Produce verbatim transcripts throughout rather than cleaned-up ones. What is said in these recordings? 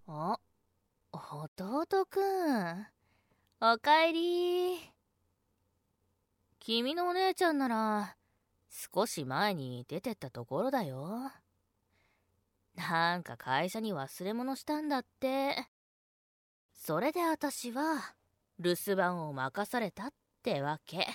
あ、弟くん。おかえり。君のお姉ちゃんなら、少し前に出てったところだよ。なんか会社に忘れ物したんだって。それで私は、留守番を任されたってわけ。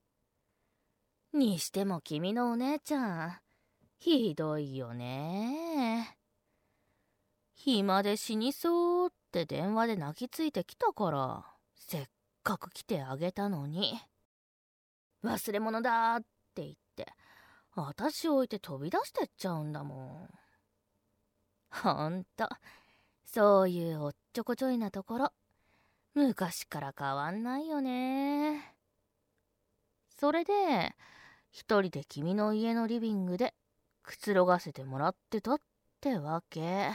にしても君のお姉ちゃん、ひどいよね。暇で死にそうって電話で泣きついてきたから、せっかく来てあげたのに。忘れ物だって言って、私置いて飛び出してっちゃうんだもん。ほんと、そういうおっちょこちょいなところ、昔から変わんないよね。それで、一人で君の家のリビングでくつろがせてもらってたってわけ。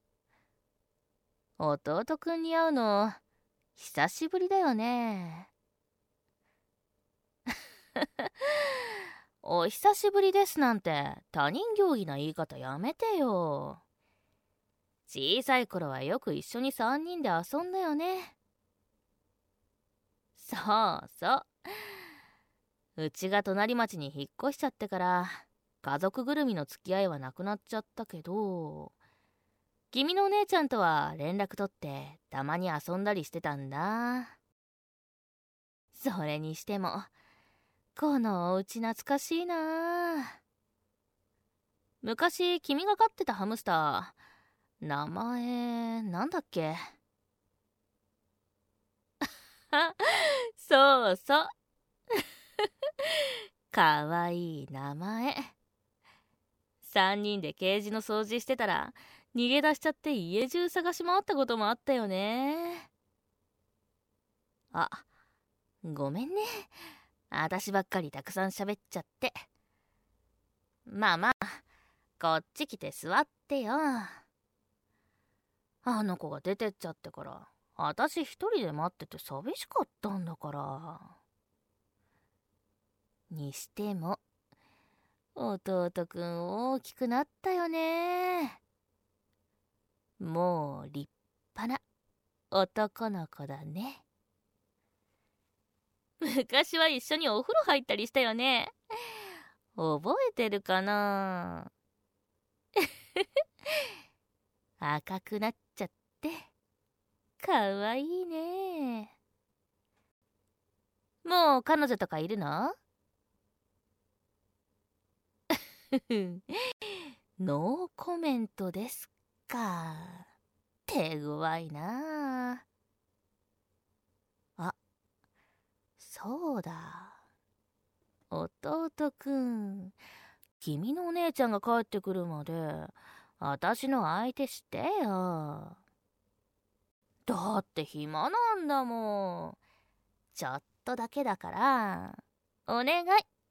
弟くんに会うの、久しぶりだよね。お久しぶりですなんて他人行儀な言い方やめてよ。小さい頃はよく一緒に三人で遊んだよね。そうそう。うちが隣町に引っ越しちゃってから家族ぐるみの付き合いはなくなっちゃったけど、君のお姉ちゃんとは連絡取ってたまに遊んだりしてたんだ。それにしても、このお家懐かしいな。昔君が飼ってたハムスター、名前なんだっけ？そうそう。かわいい名前。三人でケージの掃除してたら逃げ出しちゃって家中探し回ったこともあったよね。あ、ごめんね。あたしばっかりたくさん喋っちゃって。まあまあ、こっち来て座ってよ。あの子が出てっちゃってから、あたし一人で待ってて寂しかったんだから。にしても、弟くん大きくなったよね。もう立派な男の子だね。昔は一緒にお風呂入ったりしたよね。覚えてるかな？赤くなっちゃってかわいいね。もう彼女とかいるの？ノーコメントですか。手強いなあ。あ、そうだ。弟くん、君のお姉ちゃんが帰ってくるまで、私の相手してよ。だって暇なんだもん。ちょっとだけだから、お願い。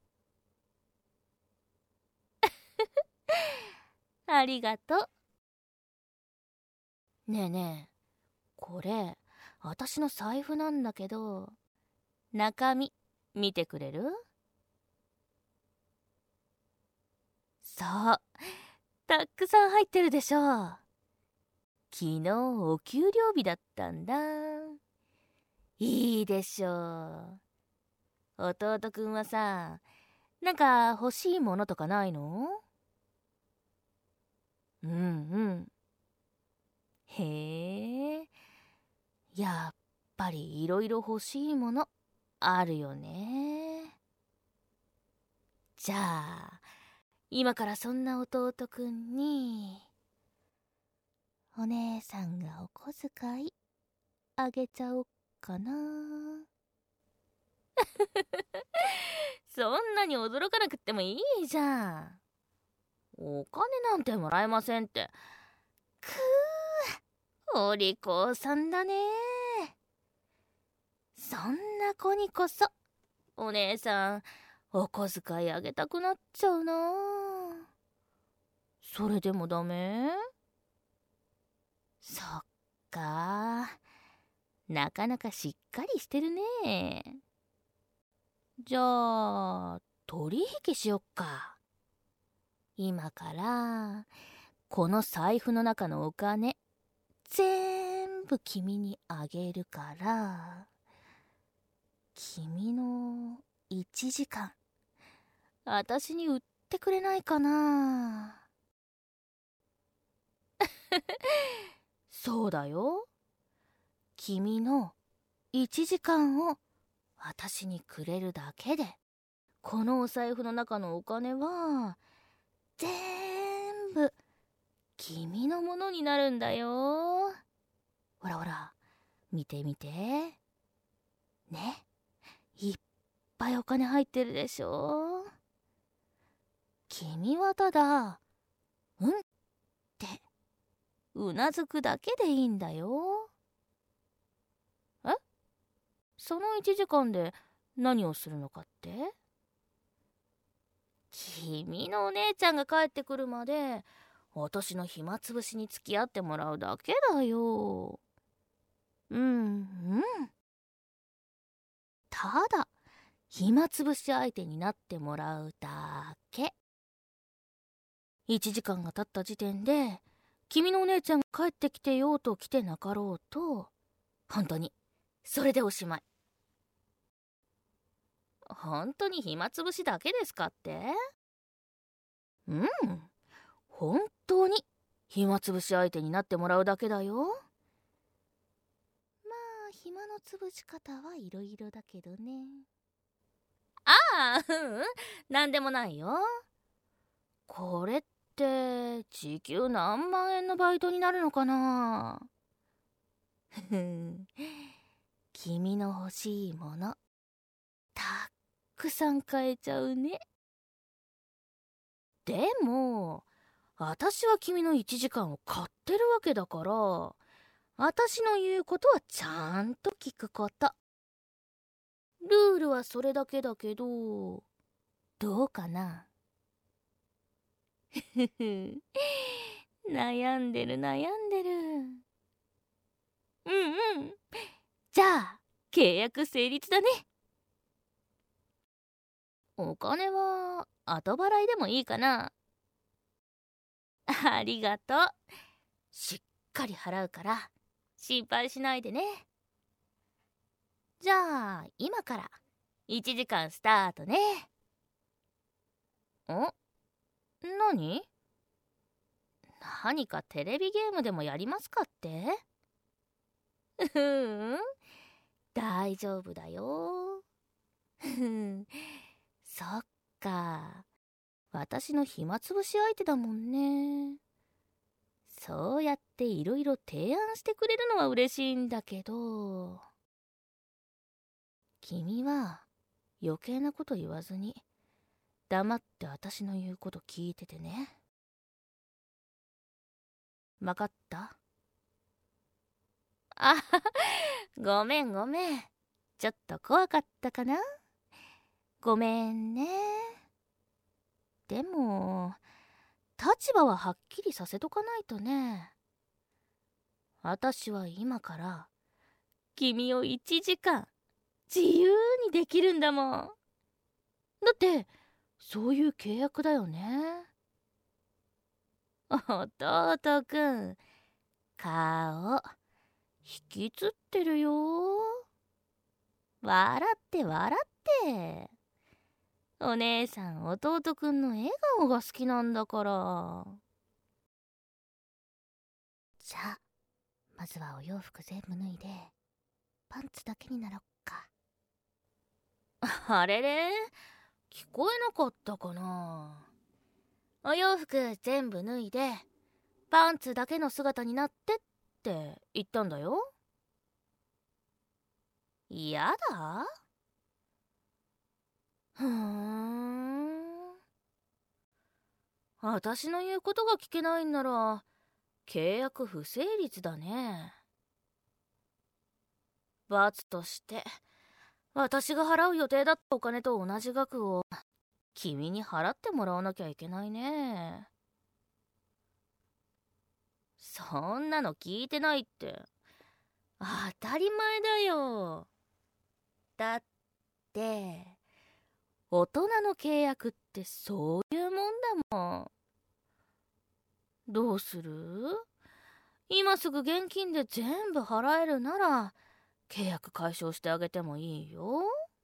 ありがとう。ねえねえ、これ、私の財布なんだけど、中身、見てくれる？そう、たくさん入ってるでしょ。昨日お給料日だったんだ。いいでしょう。弟くんはさ、なんか欲しいものとかないの？うんうん。へえ、やっぱりいろいろ欲しいものあるよね。じゃあ、今からそんな弟くんに、お姉さんがお小遣いあげちゃおっかな。そんなに驚かなくってもいいじゃん。お金なんてもらえませんって。くー、お利口さんだね。そんな子にこそ、お姉さん、お小遣いあげたくなっちゃうな。それでもダメ？そっか。なかなかしっかりしてるね。じゃあ、取引しよっか。今から、この財布の中のお金、 全部君にあげるから、君のいちじかん、私に売ってくれないかな。そうだよ。君のいちじかんを私にくれるだけで、このお財布の中のお金は全部君のものになるんだよ。ほらほら、見て見て。ね、いっぱいお金入ってるでしょ。君はただ、うんってうなずくだけでいいんだよ。え？そのいちじかんで何をするのかって？君のお姉ちゃんが帰ってくるまで私の暇つぶしに付き合ってもらうだけだよ。うんうん。ただ暇つぶし相手になってもらうだけ。いちじかんが経った時点で君のお姉ちゃんが帰ってきてようと来てなかろうと、本当にそれでおしまい。本当に暇つぶしだけですかって？うん、本当に暇つぶし相手になってもらうだけだよ。まあ暇のつぶし方はいろいろだけどね。ああ、うんうん、なんでもないよ。これって時給何万円のバイトになるのかな。ふん、君の欲しいものたっくさん買えちゃうね。でも私は君のいちじかんを買ってるわけだから、私の言うことはちゃんと聞くこと。ルールはそれだけだけど、どうかな。ふふ悩んでる悩んでる。うんうん。じゃあ契約成立だね。お金は後払いでもいいかな。ありがとう。しっかり払うから心配しないでね。じゃあ今からいちじかんスタートね。ん？何？何かテレビゲームでもやりますかって？ううん、大丈夫だよ。そっか、私の暇つぶし相手だもんね。そうやっていろいろ提案してくれるのは嬉しいんだけど、君は余計なこと言わずに黙って私の言うこと聞いててね。わかった？あはは、ごめんごめん。ちょっと怖かったかな？ごめんね。でも立場ははっきりさせとかないとね。私は今から君をいちじかん自由にできるんだもん。だってそういう契約だよね。弟くん、顔引きつってるよ。笑って笑って。お姉さん弟くんの笑顔が好きなんだから。じゃあまずはお洋服全部脱いでパンツだけになろっか。あれれ、聞こえなかったかな。お洋服全部脱いでパンツだけの姿になってって言ったんだよ。やだ？ふーん。私の言うことが聞けないんなら契約不成立だね。罰として私が払う予定だったお金と同じ額を君に払ってもらわなきゃいけないね。そんなの聞いてないって当たり前だよ。だって大人の契約ってそういうもんだもん。どうする？ 今すぐ現金で全部払えるなら契約解消してあげてもいいよ。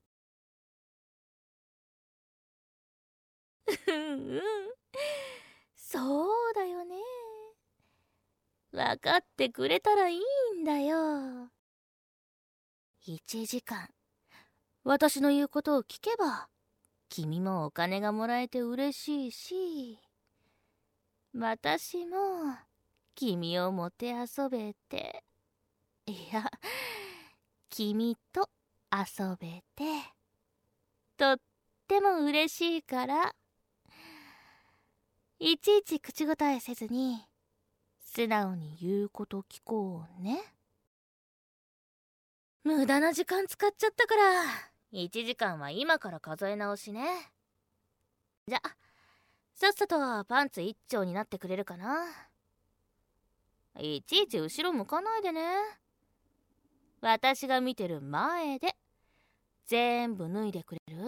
うんうん、そうだよね。分かってくれたらいいんだよ。いちじかん私の言うことを聞けば君もお金がもらえて嬉しいし、私も君をもてあそべて、いや、君と遊べてとっても嬉しいから、いちいち口答えせずに素直に言うこと聞こうね。無駄な時間使っちゃったからいちじかんは今から数え直しね。じゃ、さっさとパンツ一丁になってくれるかな。いちいち後ろ向かないでね。私が見てる前で全部脱いでくれる？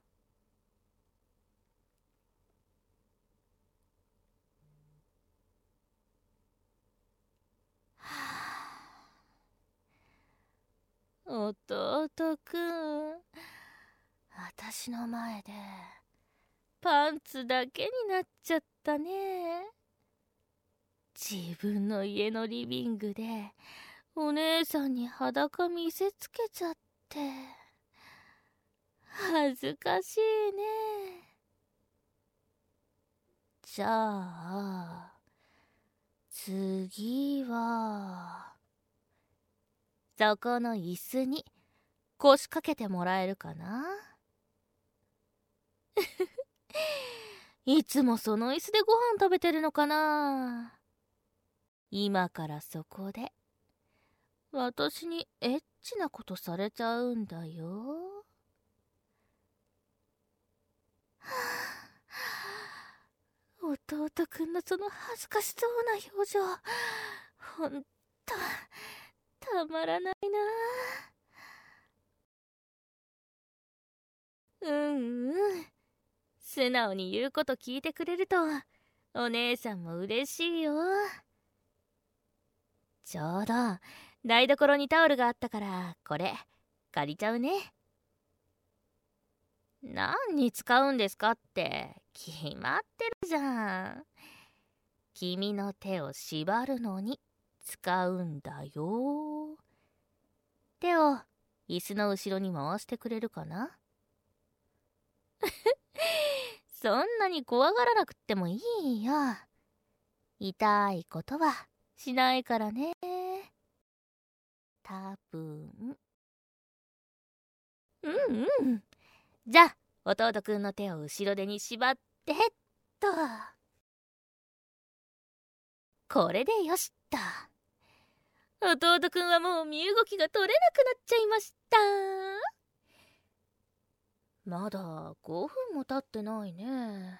弟くん、私の前でパンツだけになっちゃったね。自分の家のリビングでお姉さんに裸見せつけちゃって恥ずかしいね。じゃあ次はそこの椅子に腰掛けてもらえるかな。いつもその椅子でご飯食べてるのかな。今からそこで私にエッチなことされちゃうんだよ。弟くんのその恥ずかしそうな表情、ほんとたまらないな。うんうん、素直に言うこと聞いてくれるとお姉さんも嬉しいよ。ちょうど台所にタオルがあったからこれ借りちゃうね。何に使うんですかって決まってるじゃん。君の手を縛るのに使うんだよ。手を椅子の後ろに回してくれるかな。そんなに怖がらなくってもいいよ。痛いことはしないからね。多分。うんうん。じゃあ弟くんの手を後ろ手に縛ってっと。これでよしっと。弟くんはもう身動きが取れなくなっちゃいました。まだごふんも経ってないね。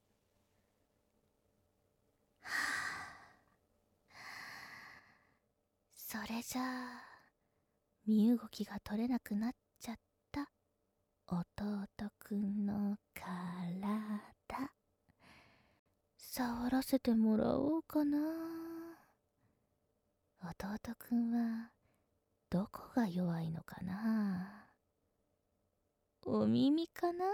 はあ、それじゃあ身動きが取れなくなっちゃった弟くんの体触らせてもらおうかな。弟くんはどこが弱いのかな。お耳かな。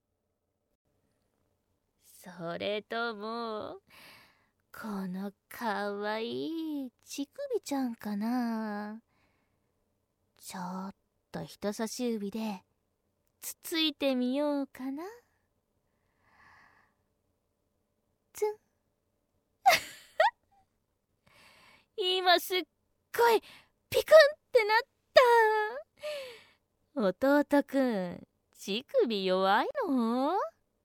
それともこのかわいい乳首ちゃんかな。ちょっと人差し指でつついてみようかな。つん今すっごいピクンってなった。弟くん乳首弱いの？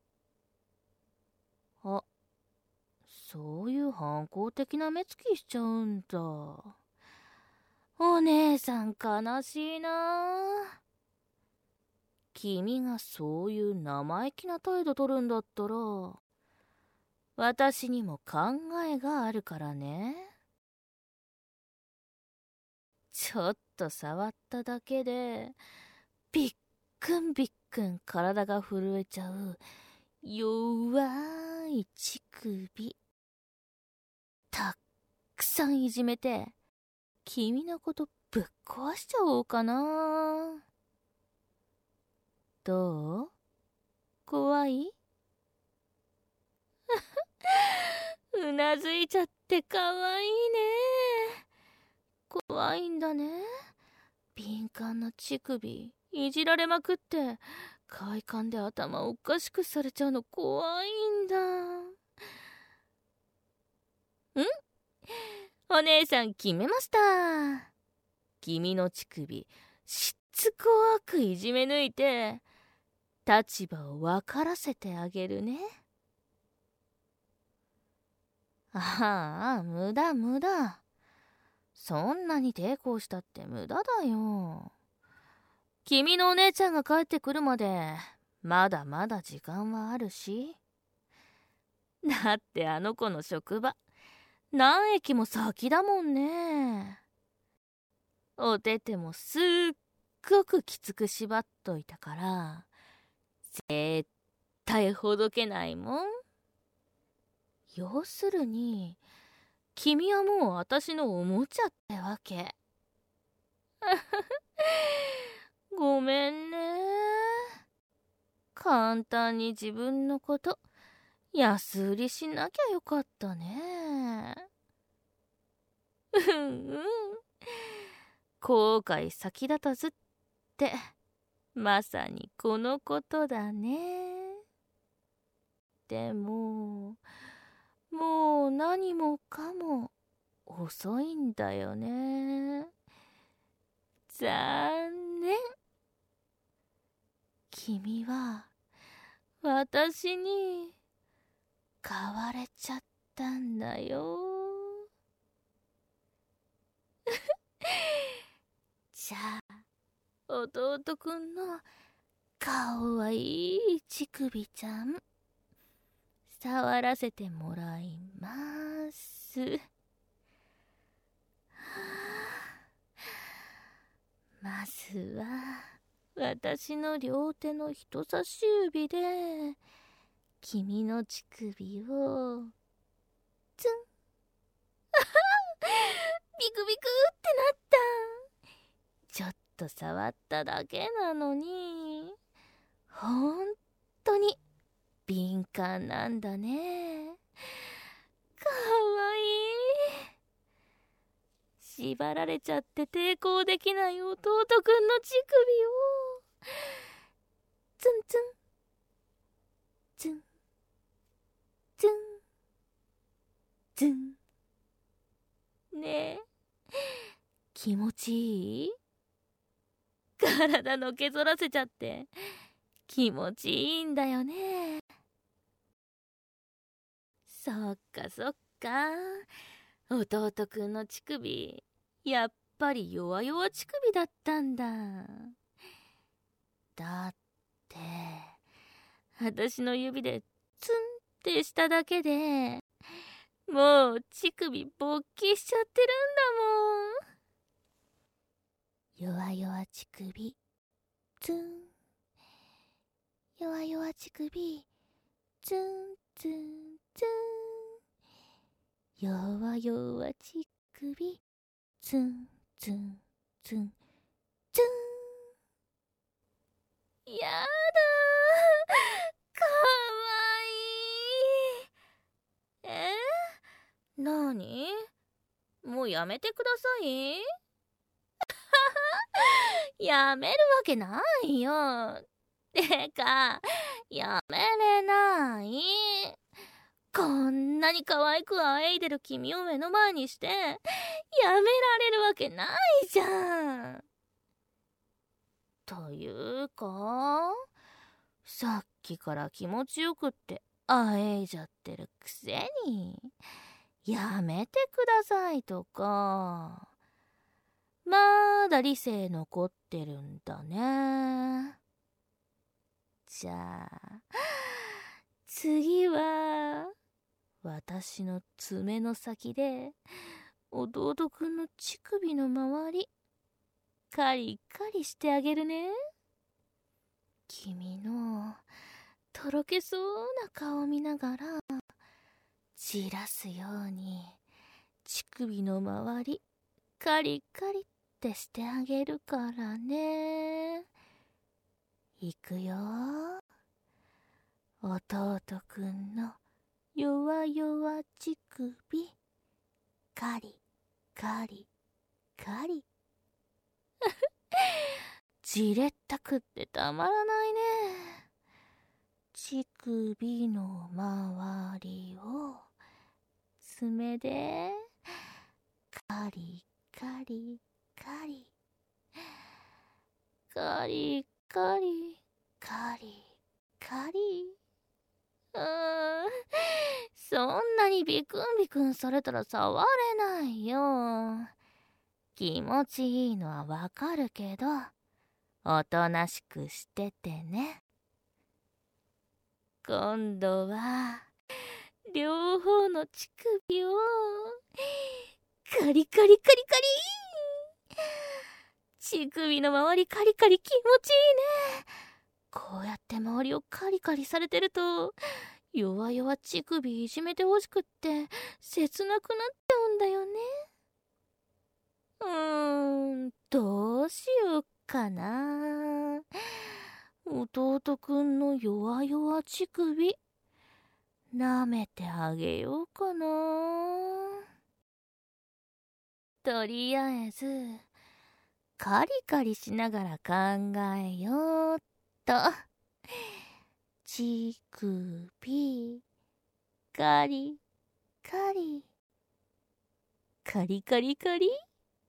あ、そういう反抗的な目つきしちゃうんだ。お姉さん悲しいな。君がそういう生意気な態度取るんだったら私にも考えがあるからね。ちょっと触っただけでびっくんびっくん体が震えちゃう弱い乳首たっくさんいじめて、君のことぶっ壊しちゃおうかな。どう？怖い？うなずいちゃってかわいいね。怖いんだね。敏感な乳首いじられまくって快感で頭おかしくされちゃうの怖いんだ。ん？お姉さん決めました。君の乳首しつこくいじめ抜いて立場を分からせてあげるね。ああ、無駄無駄。そんなに抵抗したって無駄だよ。君のお姉ちゃんが帰ってくるまでまだまだ時間はあるし。だってあの子の職場何駅も先だもんね。おててもすっごくきつく縛っといたから絶対ほどけないもん。要するに君はもう私のおもちゃってわけ。ごめんね。簡単に自分のこと安売りしなきゃよかったね。うんうん。後悔先立たずってまさにこのことだね。でももう何もかも遅いんだよね。残念。君は私に買われちゃったんだよ。じゃあ弟くんのかわいい乳首ちゃん触らせてもらいます。まずは私の両手の人差し指で君の乳首をツンビクビクってなった。ちょっと触っただけなのにほんとに敏感なんだね。かわいい。縛られちゃって抵抗できない弟くんの乳首をツンツンツンツンツン。ねえ気持ちいい？体のけぞらせちゃって気持ちいいんだよね。そっかそっか。弟くんの乳首やっぱり弱々乳首だったんだ。だって私の指でツンってしただけでもう乳首勃起しちゃってるんだもん。弱々乳首ツン弱々乳首ツンツンツン弱々乳首ツンツンツンツン。やだかわいい。えー、なに？もうやめてください。やめるわけないよ。てかやめれない。こんなに可愛くあえいでる君を目の前にしてやめられるわけないじゃん。というかさっきから気持ちよくってあえいじゃってるくせにやめてくださいとかまだ理性残ってるんだね。じゃあ次は私の爪の先で弟くんの乳首の周りカリカリしてあげるね。君のとろけそうな顔見ながらじらすように乳首の周りカリカリってしてあげるからね。いくよ。弟くんの弱々乳首カリカリカリじれったくってたまらないね。乳首の周りを爪でカリカリカリカリカリカリカリ。うーん、そんなにビクンビクンされたら触れないよ。気持ちいいのはわかるけど、おとなしくしててね。今度は両方の乳首をカリカリカリカリ。乳首の周りカリカリ気持ちいいね。こうやって周りをカリカリされてると、弱々乳首いじめてほしくって切なくなっちゃうんだよね。うーん、どうしようかな。弟くんの弱々乳首舐めてあげようかな。とりあえずカリカリしながら考えようっと。乳首カリカリカリカリカリ。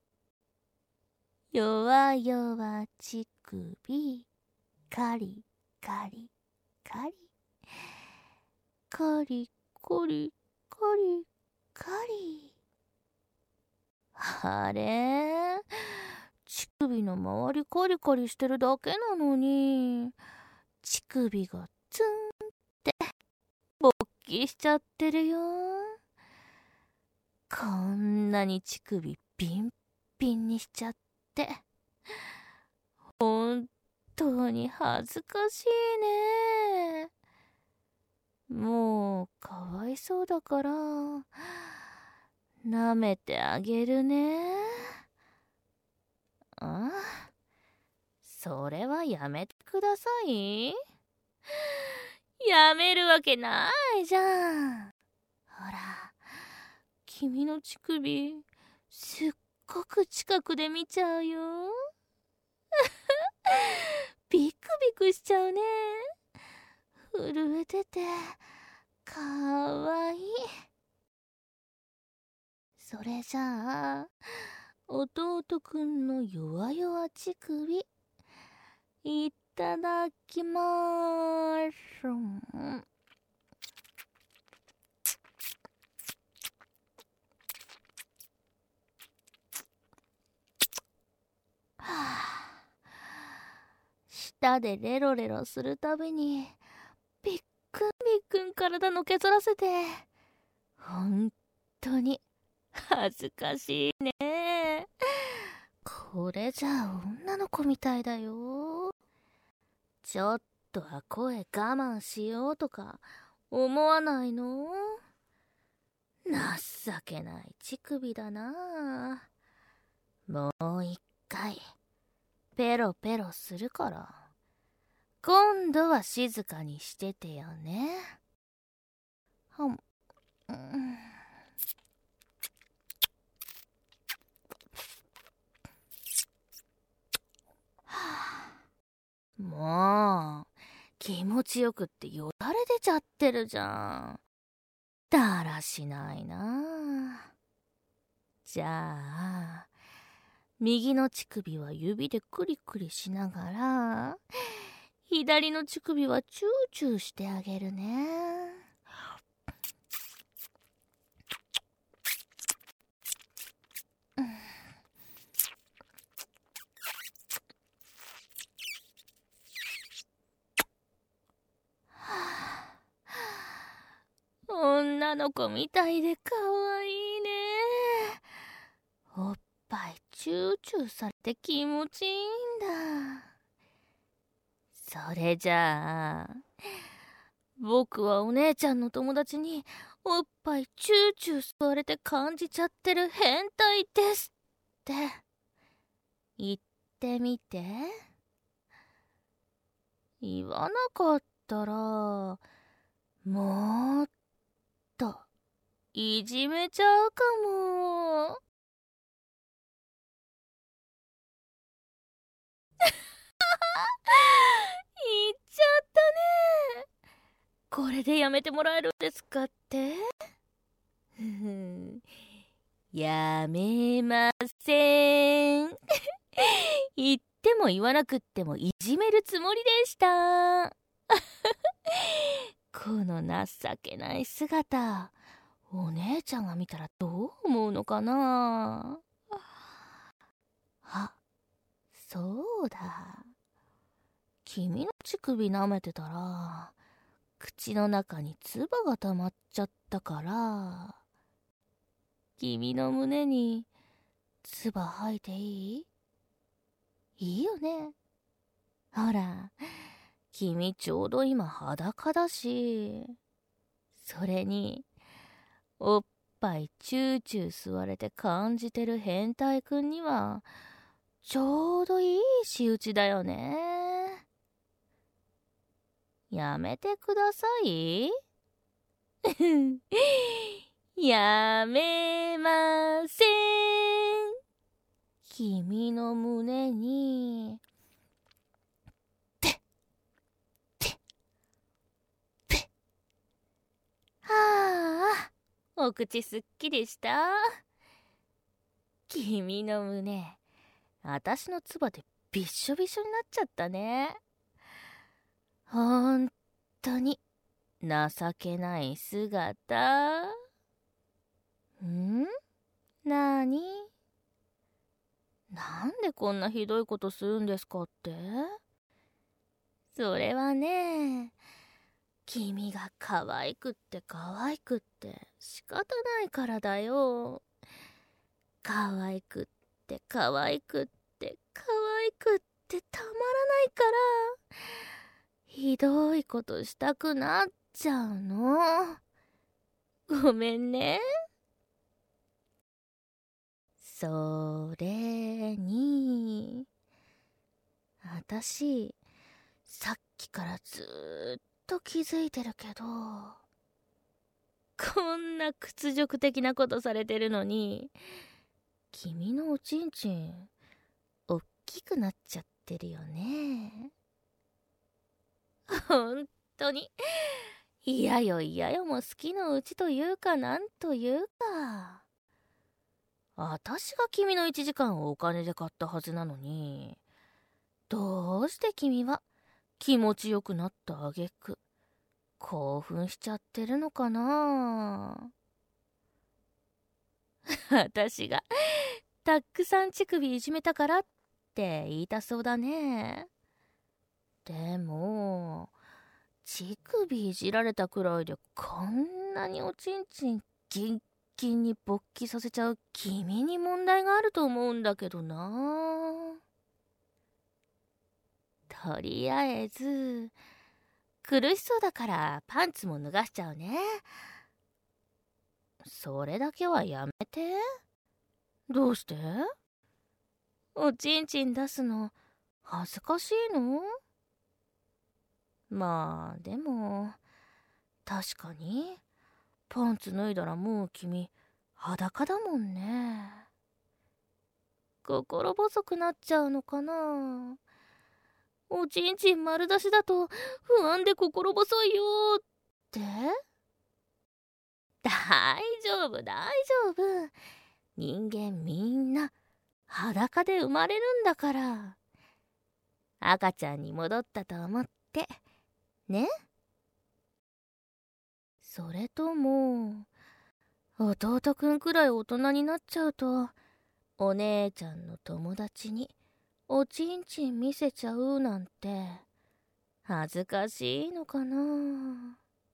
弱々乳首カリカリカリカリカリカリカリ。あれ、乳首の周りカリカリしてるだけなのに、乳首がツンって勃起しちゃってるよ。こんなに乳首ピンピンにしちゃって本当に恥ずかしいね。もうかわいそうだから舐めてあげるね。あ、それはやめてください。やめるわけないじゃん。ほら、君の乳首すっごく近くで見ちゃうよ。ビクビクしちゃうね。震えててかわいい。それじゃあ弟くんの弱々乳首いただきまーす。はあ、舌でレロレロするたびにびっくんびっくん体のけぞらせてほんとに恥ずかしいね。これじゃあ女の子みたいだよ。ちょっとは声我慢しようとか思わないの？情けない乳首だな。もう一回ペロペロするから今度は静かにしててよね。はん、うん、もう気持ちよくってよだれ出ちゃってるじゃん。だらしないな。じゃあ右の乳首は指でクリクリしながら左の乳首はチューチューしてあげるね。女の子みたいでかわいいね。おっぱいチューチューされて気持ちいいんだ。それじゃあ僕はお姉ちゃんの友達におっぱいチューチュー吸われて感じちゃってる変態ですって言ってみて。言わなかったらもっといじめちゃうかも。言っちゃったね。これでやめてもらえるんですかって。やめません。言っても言わなくってもいじめるつもりでした。この情けない姿、お姉ちゃんが見たらどう思うのかな。あ、そうだ。君の乳首舐めてたら口の中に唾が溜まっちゃったから、君の胸に唾吐いていい？いいよね。ほら、君ちょうど今裸だし、それにおっぱいチューチュー吸われて感じてる変態くんにはちょうどいい仕打ちだよね。やめてください。やめません。君の胸にててて。はあ、お口すっきりした。君の胸、あたしの唾でびっしょびしょになっちゃったね。ほんとに情けない姿。ん？なに？なんでこんなひどいことするんですかって？それはね、君が可愛くって可愛くって仕方ないからだよ。可愛くって可愛くって可愛くってたまらないから、ひどいことしたくなっちゃうの。ごめんね。それに、あたし、さっきからずーっと気づいてるけど、こんな屈辱的なことされてるのに、君のおちんちん、おっきくなっちゃってるよね。ほんとに、嫌よ嫌よも好きのうちというかなんというか。あたしが君のいちじかんをお金で買ったはずなのに、どうして君は気持ちよくなったあげく興奮しちゃってるのかな。あたしがたくさん乳首いじめたからって言いたそうだね。でも乳首いじられたくらいでこんなにおちんちんギンギンに勃起させちゃう君に問題があると思うんだけどな。とりあえず苦しそうだからパンツも脱がしちゃうね。それだけはやめて。どうして？おちんちん出すの恥ずかしいの？まあでも確かにパンツ脱いだらもう君裸だもんね。心細くなっちゃうのかな。おちんちん丸出しだと不安で心細いよって。大丈夫大丈夫。人間みんな裸で生まれるんだから。赤ちゃんに戻ったと思ってね。それとも弟くんくらい大人になっちゃうとお姉ちゃんの友達におちんちん見せちゃうなんて恥ずかしいのかな。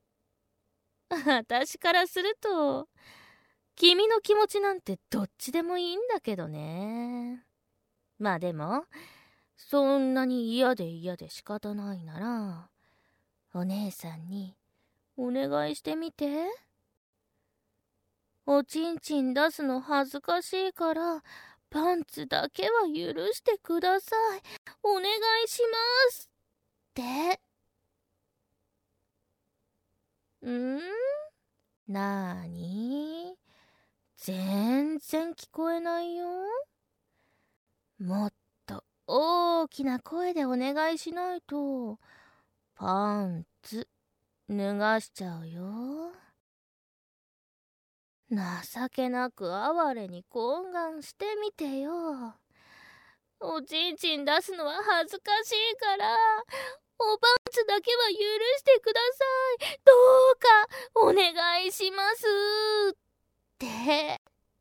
私からすると君の気持ちなんてどっちでもいいんだけどね。まあでもそんなに嫌で嫌で仕方ないならお姉さんにお願いしてみて。 おちんちん出すの恥ずかしいからパンツだけは許してください。お願いしますって。ん？なーに？全然聞こえないよ。もっと大きな声でお願いしないとパンツ脱がしちゃうよ。情けなく哀れに懇願してみてよ。おちんちん出すのは恥ずかしいからおパンツだけは許してください。どうかお願いしますって。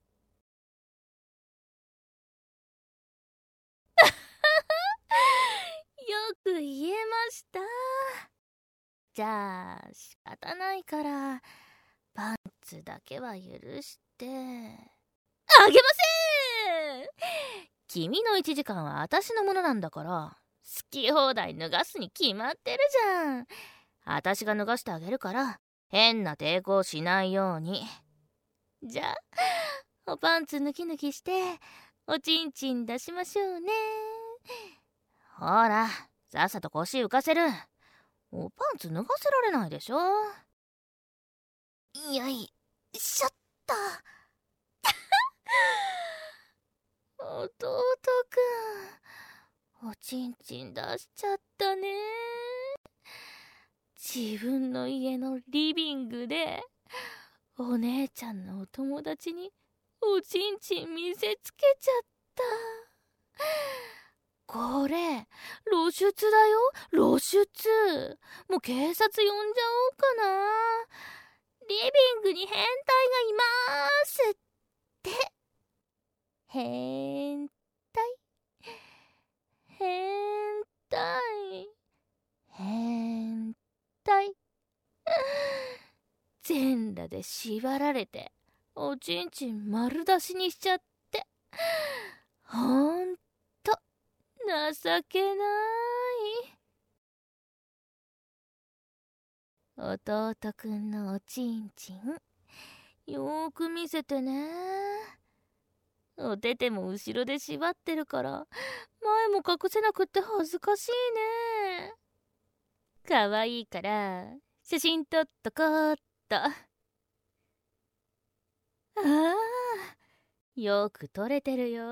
よく言えました。じゃあ仕方ないからパンツだけは許してあげません。君のいちじかんは私のものなんだから好き放題脱がすに決まってるじゃん。私が脱がしてあげるから変な抵抗しないように。じゃあおパンツ抜き抜きしておちんちん出しましょうね。ほらさっさと腰浮かせる。おパンツ脱がせられないでしょ。よいしょっと。弟くん、おちんちん出しちゃったね。自分の家のリビングでお姉ちゃんのお友達におちんちん見せつけちゃった。これ露出だよ、露出。もう警察呼んじゃおうかな。リビングに変態がいますって。変態変態変態全裸で縛られておちんちん丸出しにしちゃって、ほんと情けない。弟くんのおちんちんよーく見せてね。お手手も後ろで縛ってるから前も隠せなくって恥ずかしいね。かわいいから写真撮っとこうっと。ああ、よく撮れてるよ。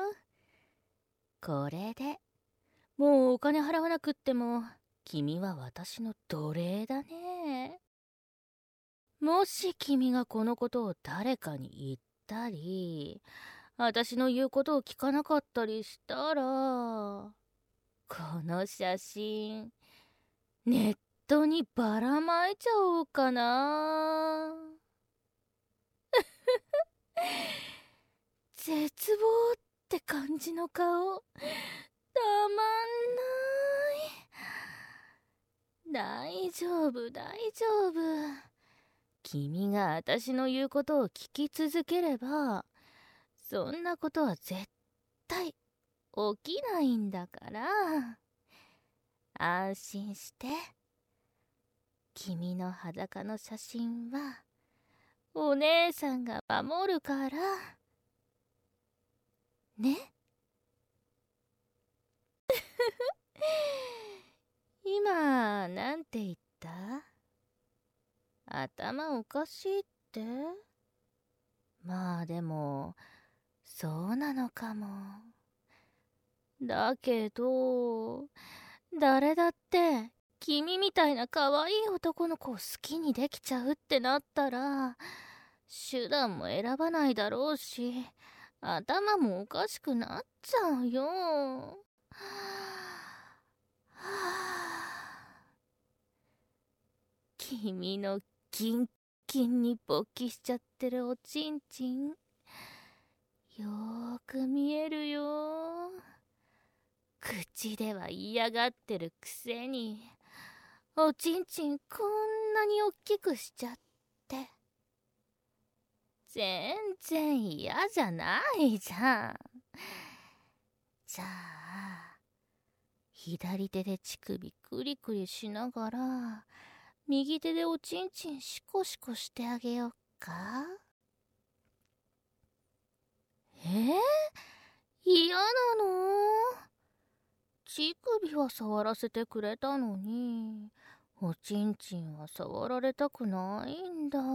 これでもうお金払わなくっても君は私の奴隷だね。もし君がこのことを誰かに言ったり私の言うことを聞かなかったりしたらこの写真ネットにばらまいちゃおうかな。絶望って感じの顔たまんない。大丈夫大丈夫。君が私の言うことを聞き続ければそんなことは絶対起きないんだから。安心して。君の裸の写真はお姉さんが守るからね。今なんて言った？頭おかしいって？まあでもそうなのかも。だけど誰だって君みたいな可愛い男の子を好きにできちゃうってなったら手段も選ばないだろうし頭もおかしくなっちゃうよ。はあ、君のキンキンに勃起しちゃってるおちんちんよーく見えるよ。口では嫌がってるくせにおちんちんこんなにおっきくしちゃって全然嫌じゃないじゃん。じゃあ左手で乳首クリクリしながら右手でおちんちんシコシコしてあげよっか。 えー、嫌なの？乳首は触らせてくれたのに、おちんちんは触られたくないんだ。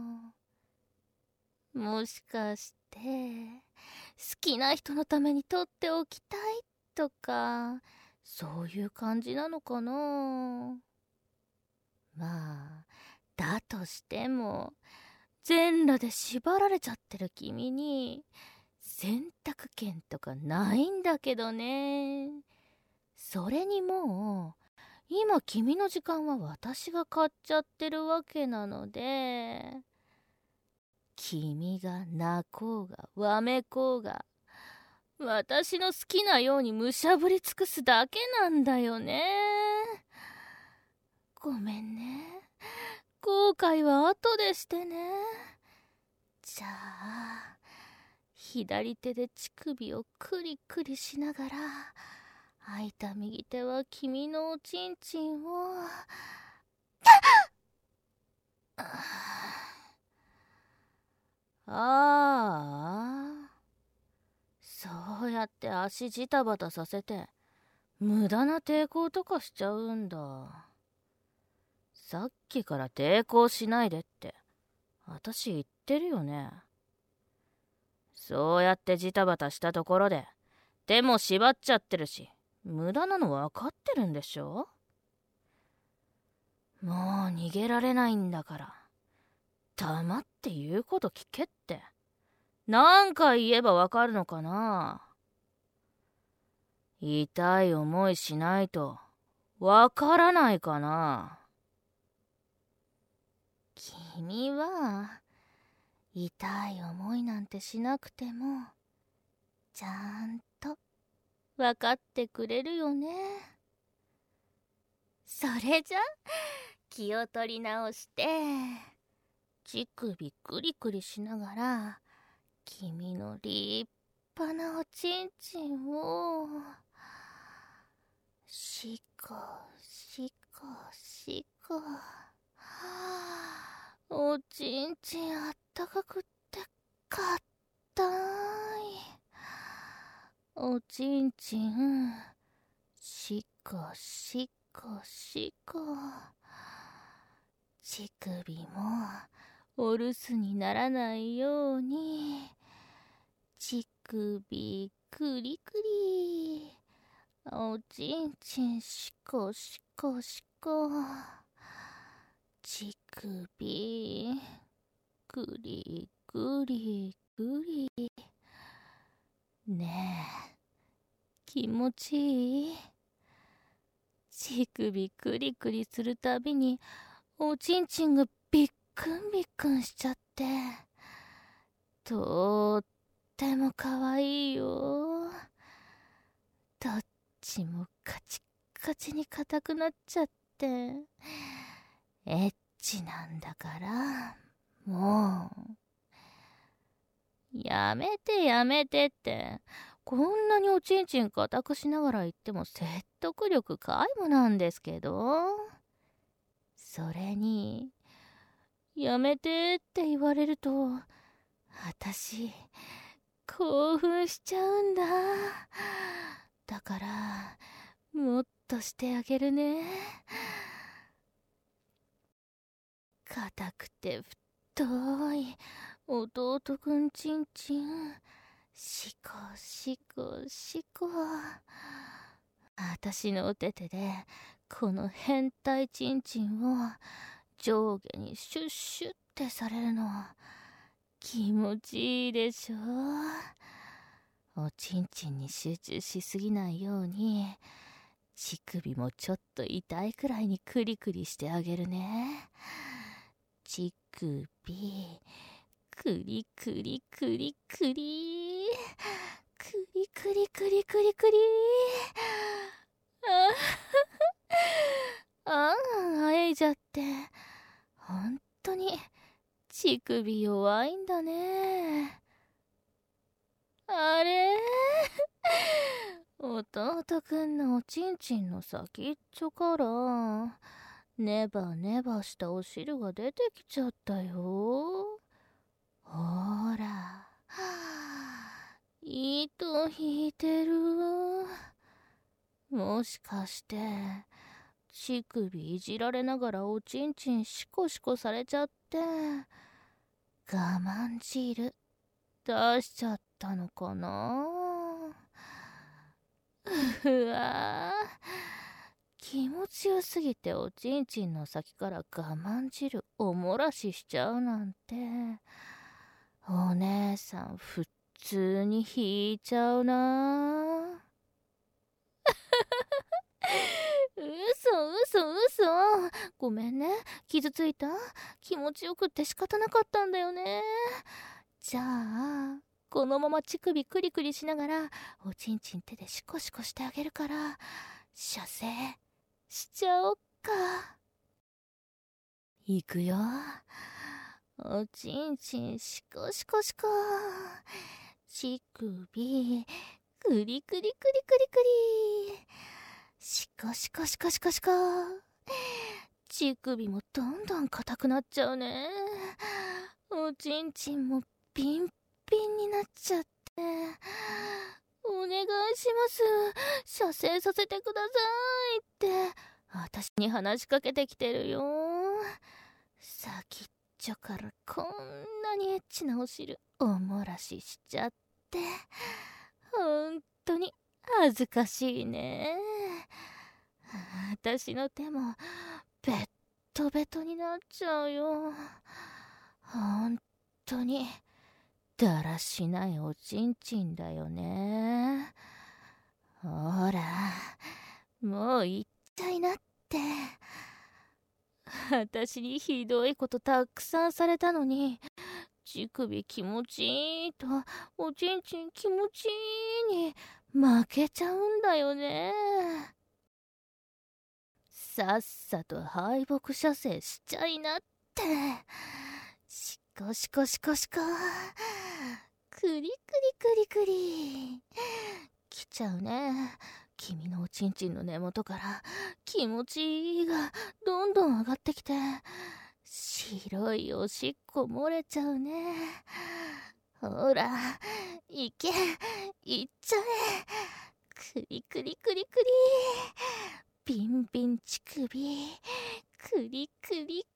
もしかして、好きな人のために取っておきたいとか、そういう感じなのかな？まあ、だとしても、全裸で縛られちゃってる君に、選択権とかないんだけどね。それにもう、今君の時間は私が買っちゃってるわけなので、君が泣こうがわめこうが、私の好きなようにむしゃぶり尽くすだけなんだよね。ごめんね。後悔は後でしてね。じゃあ、左手で乳首をクリクリしながら、空いた右手は君のおちんちんを、ああ、そうやって足ジタバタさせて無駄な抵抗とかしちゃうんだ。さっきから抵抗しないでって私言ってるよね。そうやってジタバタしたところで手も縛っちゃってるし、無駄なの分かってるんでしょ？もう逃げられないんだから黙って言うこと聞けって。何回言えばわかるのかな？痛い思いしないとわからないかな？君は痛い思いなんてしなくてもちゃんとわかってくれるよね。それじゃ気を取り直して乳首クリクリしながら君の立派なおちんちんをしこしこしこ、おちんちんあったかくってかったい。おちんちんしこしこしこ、乳首もお留守にならないように乳首クリクリ、おちんちんしこしこしこ、乳首クリクリクリ。ねえ、気持ちいい？乳首クリクリするたびにおちんちんがビックンビックンしちゃって、とってもかわいいよ。どっちもカチッカチに硬くなっちゃってエッチなんだから、もうやめてやめてって。こんなにおちんちん硬くしながら言っても説得力皆無なんですけど。それにやめてって言われると私興奮しちゃうんだ。だからもっとしてあげるね。硬くて太い弟くんちんちん、しこしこしこ。私のお手手でこの変態ちんちんを上下にシュッシュッってされるの気持ちいいでしょ？おちんちんに集中しすぎないように乳首もちょっと痛いくらいにクリクリしてあげるね。乳首クリクリクリクリクリクリクリクリクリ、あああえいじゃって、ほんとに乳首弱いんだね。あれ弟くんのおちんちんの先っちょからネバネバしたお汁が出てきちゃったよ。ほら糸引いてる。もしかして乳首いじられながらおちんちんシコシコされちゃって我慢汁出しちゃったのかな。うわー、気持ちよすぎておちんちんの先から我慢汁おもらししちゃうなんて、お姉さん普通に引いちゃうな。嘘嘘嘘、ごめんね、傷ついた。気持ちよくって仕方なかったんだよね。じゃあこのまま乳首クリクリしながらおちんちん手でシコシコしてあげるから射精しちゃおっか。いくよ。おちんちんシコシコシコ、乳首クリクリクリクリクリシコシコシコシコシコ。乳首もどんどん硬くなっちゃうね。おちんちんもピンピンになっちゃって、お願いします射精させてくださいって私に話しかけてきてるよ。先っちょからこんなにエッチなお汁おもらししちゃって、ほんとに恥ずかしいね。私の手もベットベトになっちゃうよ。ほんとにだらしないおちんちんだよね。ほらもう言っちゃいなって。私にひどいことたくさんされたのに、乳首気持ちいいとおちんちん気持ちいいに負けちゃうんだよね。さっさと敗北射精しちゃいなって。シコシコシコシコ、クリクリクリクリ来ちゃうね。君のおちんちんの根元から気持ちいいがどんどん上がってきて、白いおしっこ漏れちゃうね。ほらいけ、いっちゃえ。クリクリクリクリ、ビンビン乳首クリクリクリクリ、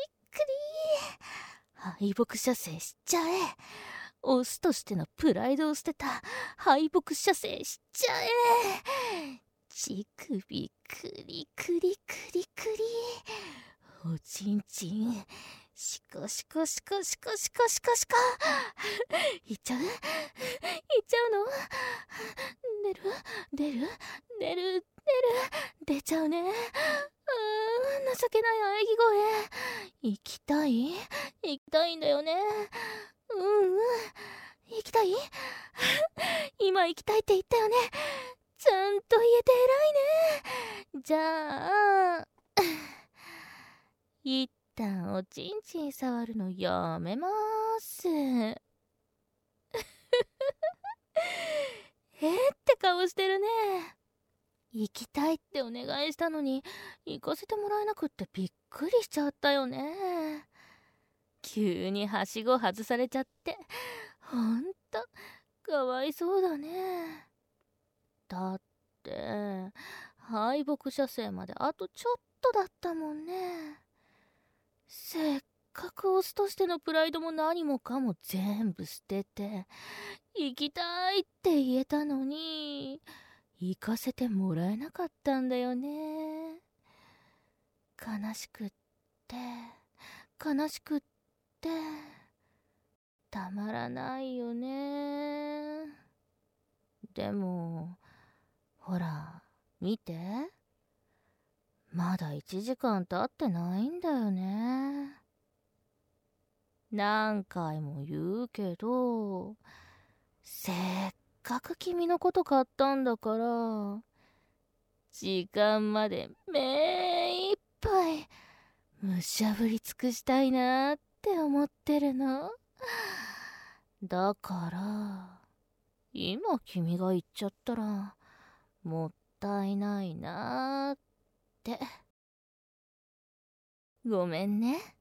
敗北射精しちゃえ。オスとしてのプライドを捨てた敗北射精しちゃえ。乳首クリクリクリクリ、おちんちんシコシコシコシコシコシコシコ。いっちゃういっちゃうの。出る出る出る出る出ちゃうね。あー、情けない喘ぎ声。行きたい行きたいんだよね。うんうん、行きたい今行きたいって言ったよね。ちゃんと言えて偉いね。じゃあ一旦おちんちん触るのやめまーす。えーって顔してるね。行きたいってお願いしたのに行かせてもらえなくってびっくりしちゃったよね。急にはしご外されちゃってほんとかわいそうだね。だって敗北射精まであとちょっとだったもんね。せっかくオスとしてのプライドも何もかも全部捨てて行きたいって言えたのに行かせてもらえなかったんだよね。悲しくって悲しくってたまらないよね。でもほら見て、まだいちじかん経ってないんだよね。何回も言うけどせっかく君のこと買ったんだから時間まで目いっぱいむしゃぶり尽くしたいなって思ってるの。だから今君が言っちゃったらもったいないなって。ごめんね。